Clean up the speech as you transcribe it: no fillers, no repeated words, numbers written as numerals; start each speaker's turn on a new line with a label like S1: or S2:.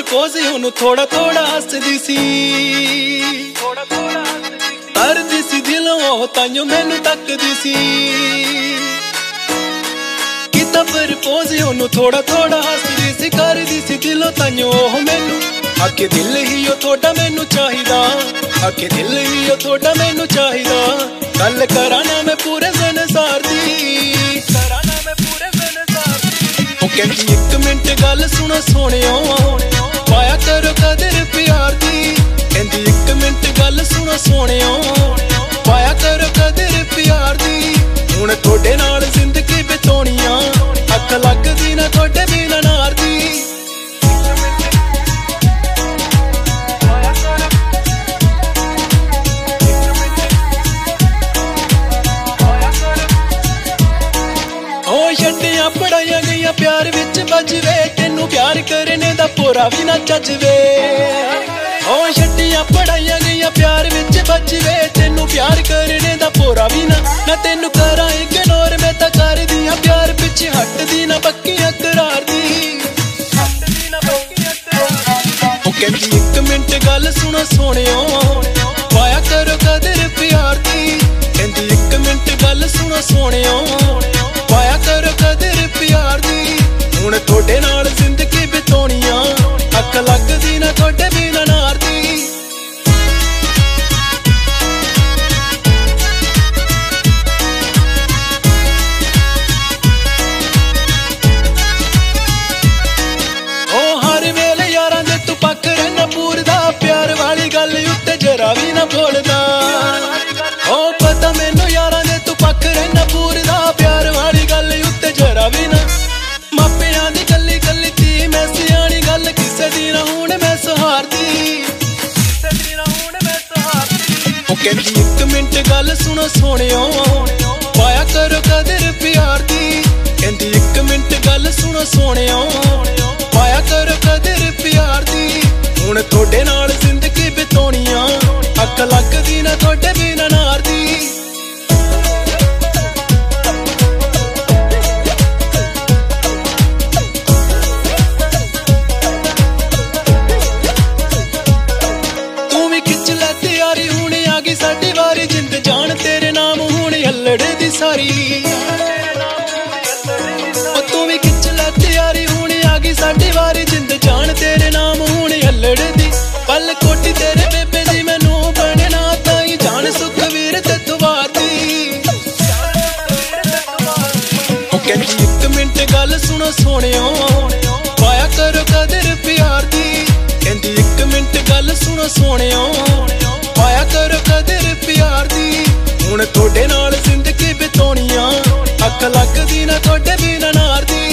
S1: Propose ਉਹਨੂੰ ਥੋੜਾ ਥੋੜਾ ਹੱਸਦੀ ਸੀ, ਕਰਦੀ ਸੀ ਦਿਲੋਂ ਉਹ ਤਾਈਓ ਮੈਨੂੰ ਤੱਕਦੀ ਸੀ। ਕੀਤਾ ਪ੍ਰਪੋਜ਼ ਉਹਨੂੰ ਥੋੜਾ ਥੋੜਾ ਹੱਸਦੀ ਸੀ, ਕਰਦੀ ਸੀ ਦਿਲੋਂ ਤਾਈਓ ਉਹ ਮੈਨੂੰ। ਆਖੇ ਦਿਲ ਹੀ ਉਹ ਤੁਹਾਡਾ ਮੈਨੂੰ ਚਾਹੀਦਾ, ਆਖੇ ਦਿਲ ਹੀ ਉਹ ਤੁਹਾਡਾ ਮੈਨੂੰ ਚਾਹੀਦਾ। ਗੱਲ ਕਰਾਂ ਨਾ ਮੈਂ ਪੂਰੇ ਸੰਸਾਰ ਦੀ, ਕਰਾਂ ਨਾ ਮੈਂ ਪੂਰੇ ਸੰਸਾਰ ਦੀ। ਉਹ ਕਹਿੰਦੀ ਇੱਕ ਮਿੰਟ ਗੱਲ ਸੁਣੋ ਸੋਹਣਿਓ, ਪਾਇਆ ਕਰੋ ਕਦਰ ਪਿਆਰ ਦੀ। ਕਹਿੰਦੀ ਇੱਕ ਮਿੰਟ ਗੱਲ ਸੁਣੋ ਸੋਹਣਿਓ, ਪਾਇਆ ਕਰੋ ਕਦਰ ਪਿਆਰ ਦੀ। ਹੁਣ ਤੁਹਾਡੇ ਨਾਲ ਜ਼ਿੰਦਗੀ ਬਿਤਾਉਣੀ ਆ, ਅੱਖ ਲੱਗਦੀ ਨਾ ਤੁਹਾਡੇ ਬਿਨਾਂ ਨਾਰ ਦੀ। ਛੱਡੀਆਂ ਪੜਾਈਆਂ ਗਈਆਂ ਪਿਆਰ ਵਿੱਚ ਵੱਜਵੇ, ਤੈਨੂੰ ਪਿਆਰ ਕਰਨੇ ਦਾ ਭੋਰਾ ਵੀ ਨਾ ਚੱਜਵੇ। ਉਹ ਛੱਡੀਆਂ ਪੜਾਈਆਂ ਗਈਆਂ ਪਿਆਰ ਵਿੱਚ ਵੱਜਵੇ, ਤੈਨੂੰ ਪਿਆਰ ਕਰਨੇ ਦਾ ਭੋਰਾ ਵੀ ਨਾ ਤੈਨੂੰ ਕਰਾਂ ਇਗਨੋਰ। ਮੈਂ ਤਾਂ ਕਰਦੀ ਆ ਪਿਆਰ ਪਿੱਛੇ ਹਟਦੀ ਨਾ ਪੱਕੀਆਂ ਕਰਾਰ ਦੀ। ਉਹ ਕਹਿੰਦੀ ਇੱਕ ਮਿੰਟ ਗੱਲ ਸੁਣੋ ਸੋਹਣਿਓ, ਪਾਇਆ ਕਰੋ ਕਦਰ ਪਿਆਰ ਦੀ। ਕਹਿੰਦੀ ਇੱਕ ਮਿੰਟ ਗੱਲ ਸੁਣੋ ਸੋਹਣਿਓ, ਪਾਇਆ ਕਰੋ ਕਦਰ ਪਿਆਰ ਦੀ। ਹੁਣ ਤੁਹਾਡੇ ਨਾਲ ਜ਼ਿੰਦਗੀ ਬਿਤਾਉਣੀ ਆ, ਅੱਖ ਲੱਗਦੀ ਨਾ ਤੁਹਾਡੇ ਬਿਨਾਂ ਨਾਰ ਦੀ। ਉਹ ਹਰ ਵੇਲੇ ਯਾਰਾਂ ਦੇ ਤੂੰ ਪੱਕ ਰਹਿਣਾ ਪੂਰਦਾ, ਪਿਆਰ ਵਾਲੀ ਗੱਲ ਉੱਤੇ ਜਰਾ ਵੀ ਨਾ ਭੁੱਲਦਾ। ਉਹ ਪਤਾ ਮੈਨੂੰ ਯਾਰਾਂ ਦੇ ਤੂੰ ਪੱਕ ਰਹਿਣਾ ਪੂਰਦਾ, ਪਿਆਰ ਵਾਲੀ ਗੱਲ ਉੱਤੇ ਜਰਾ ਵੀ ਨਾ। ਮਾਪਿਆਂ ਦੀ ਗੱਲੀ ਗੱਲੀ ਤੀ ਮੈਂ ਸਿਆਣੀ ਗੱਲ, ਕਿਸੇ ਦੀ ਨਾ ਹੁਣ ਮੈਂ ਸਹਾਰਦੀ, ਕਿਸੇ ਦੀ ਨਾ ਹੁਣ ਮੈਂ ਸਹਾਰਦੀ। ਉਹ ਕਹਿੰਦੀ ਇੱਕ ਮਿੰਟ ਗੱਲ ਸੁਣੋ ਸੋਹਣਿਓ, ਪਾਇਆ ਕਰੋ ਕਦਰ ਪਿਆਰ ਦੀ। ਕਹਿੰਦੀ ਇੱਕ ਮਿੰਟ ਗੱਲ ਸੁਣੋ ਸੋਹਣਿਓ, ਪਾਇਆ ਕਰੋ ਕਦਰ ਪਿਆਰ ਦੀ। ਹੁਣ ਤੁਹਾਡੇ ਨਾਲ ਜ਼ਿੰਦਗੀ ਬਿਤਾਉਣੀ ਆ, ਅੱਖ ਲੱਗਦੀ ਨਾ ਤੁਹਾਡੇ ਬਿਨਾਂ ਨਾਰ ਦੀ। ਸਾਡੀ ਵਾਰੀ ਜਿੰਦ ਜਾਣ ਤੇਰੇ ਨਾਮ ਹੁਣ ਹੱਲੜ ਦੀ ਸਾਰੀ। ਉਹ ਤੂੰ ਵੀ ਖਿੱਚ ਲੈ ਤਿਆਰੀ, ਹੁਣ ਆ ਗਈ ਸਾਡੀ ਵਾਰੀ ਜਿੰਦ ਜਾਣ ਤੇਰੇ ਨਾਮ ਹੁਣ ਹੱਲੜ ਦੀ। ਪਲ ਕੋਟੀ ਤੇਰੇ ਬੇਬੇ ਦੀ ਮੈਨੂੰ ਬਣਨਾ ਤਾਈ ਜਾਣ ਸੁਖਵੀਰ ਤੇ ਦੁਆਰ ਦੀ। ਉਹ ਕਹਿੰਦੀ ਇੱਕ ਮਿੰਟ ਗੱਲ ਸੁਣੋ ਸੋਹਣਿਓ, ਪਾਇਆ ਕਰੋ ਕਦਰ ਪਿਆਰ ਦੀ। ਕਹਿੰਦੀ ਇੱਕ ਮਿੰਟ ਗੱਲ ਸੁਣੋ ਸੋਹਣਿਓ, ਪਾਇਆ ਕਰੋ ਕਦਰ ਪਿਆਰ ਦੀ। ਹੁਣ ਤੁਹਾਡੇ ਨਾਲ ਜ਼ਿੰਦਗੀ ਬਿਤਾਉਣੀ ਆ, ਅੱਖ ਲੱਗਦੀ ਨਾ ਤੁਹਾਡੇ ਬਿਨਾਂ ਨਾਰ ਦੀ।